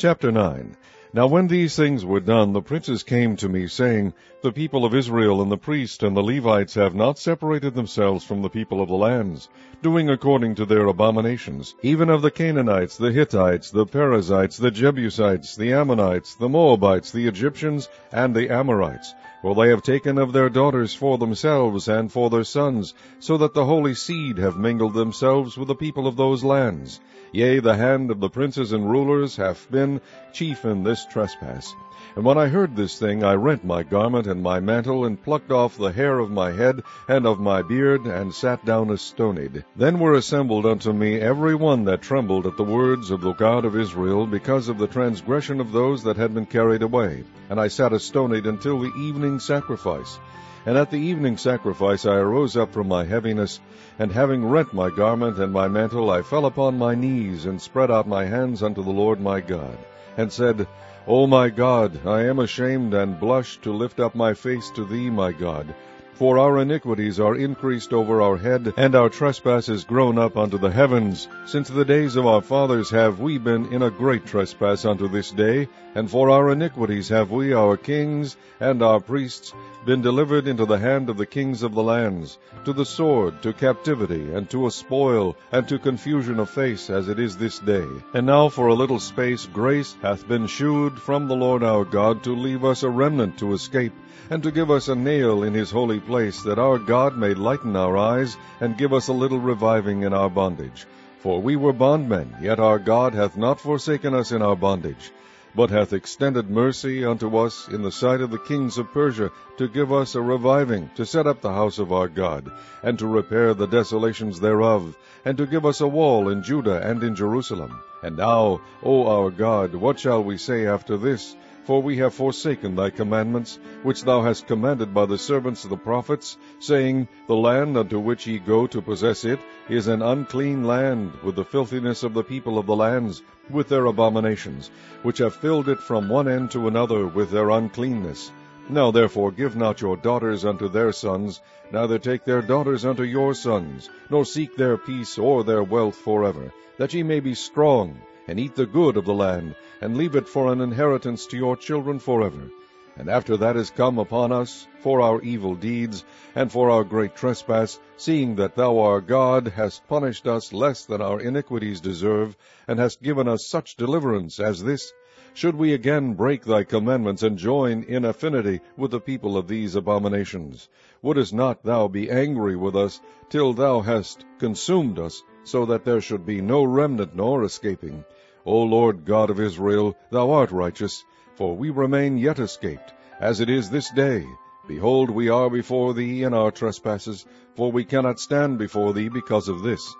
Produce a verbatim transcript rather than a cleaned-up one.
Chapter nine. Now when these things were done, the princes came to me, saying, The people of Israel and the priests and the Levites have not separated themselves from the people of the lands, doing according to their abominations, even of the Canaanites, the Hittites, the Perizzites, the Jebusites, the Ammonites, the Moabites, the Egyptians, and the Amorites. For they have taken of their daughters for themselves and for their sons, so that the holy seed have mingled themselves with the people of those lands. Yea, the hand of the princes and rulers hath been chief in this trespass. And when I heard this thing, I rent my garment and my mantle, and plucked off the hair of my head and of my beard, and sat down astonied. Then were assembled unto me every one that trembled at the words of the God of Israel, because of the transgression of those that had been carried away. And I sat astonied until the evening sacrifice. And at the evening sacrifice I arose up from my heaviness, and having rent my garment and my mantle, I fell upon my knees, and spread out my hands unto the Lord my God, and said, O my God, I am ashamed and blush to lift up my face to thee, my God. For our iniquities are increased over our head, and our trespasses grown up unto the heavens. Since the days of our fathers have we been in a great trespass unto this day, and for our iniquities have we, our kings and our priests, been delivered into the hand of the kings of the lands, to the sword, to captivity, and to a spoil, and to confusion of face, as it is this day. And now for a little space grace hath been shewed from the Lord our God, to leave us a remnant to escape, and to give us a nail in his holy place, that our God may lighten our eyes, and give us a little reviving in our bondage. For we were bondmen, yet our God hath not forsaken us in our bondage, but hath extended mercy unto us in the sight of the kings of Persia, to give us a reviving, to set up the house of our God, and to repair the desolations thereof, and to give us a wall in Judah and in Jerusalem. And now, O our God, what shall we say after this? For we have forsaken thy commandments, which thou hast commanded by the servants of the prophets, saying, The land unto which ye go to possess it is an unclean land, with the filthiness of the people of the lands, with their abominations, which have filled it from one end to another with their uncleanness. Now therefore give not your daughters unto their sons, neither take their daughters unto your sons, nor seek their peace or their wealth forever, that ye may be strong, and eat the good of the land, and leave it for an inheritance to your children forever. And after that is come upon us, for our evil deeds, and for our great trespass, seeing that thou our God hast punished us less than our iniquities deserve, and hast given us such deliverance as this, should we again break thy commandments, and join in affinity with the people of these abominations? Wouldest not thou be angry with us, till thou hast consumed us, so that there should be no remnant nor escaping? O Lord God of Israel, thou art righteous, for we remain yet escaped, as it is this day. Behold, we are before thee in our trespasses, for we cannot stand before thee because of this.